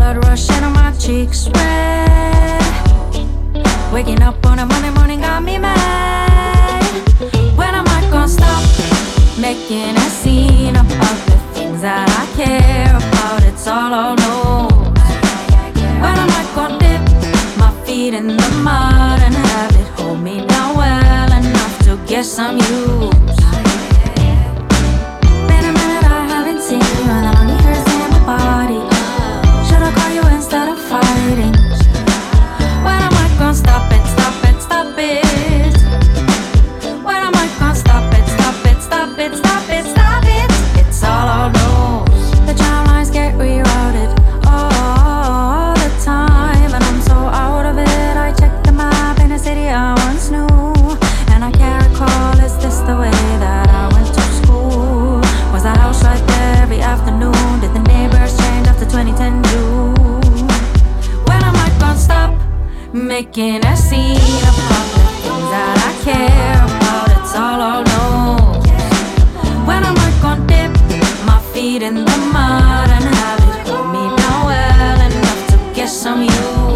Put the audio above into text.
blood rushing on my cheeks red. Waking up on a Monday morning got me mad. When am I gonna stop making a scene about the things that I care about? It's all I know. When am I gonna dip my feet in the mud and have it hold me down well enough to get some use? Been a minute, I haven't seen you, and that only hurts in my body. Should've called you instead of fighting. When am I gonna stop it, stop it, stop it? When am I gonna stop it, stop it, stop it, stop it, stop it? It's all I know. The timelines get rerouted all the time, and I'm so out of it. I checked the map in a city I once knew, and I can't recall, is this the way that I went to school? Was the house right there every afternoon? Did the neighbors change after 2010 June? When am I gonna stop making a scene about the things that I care about? It's all I know. When am I gonna dip my feet in the mud and have it hold me down well enough to get some use?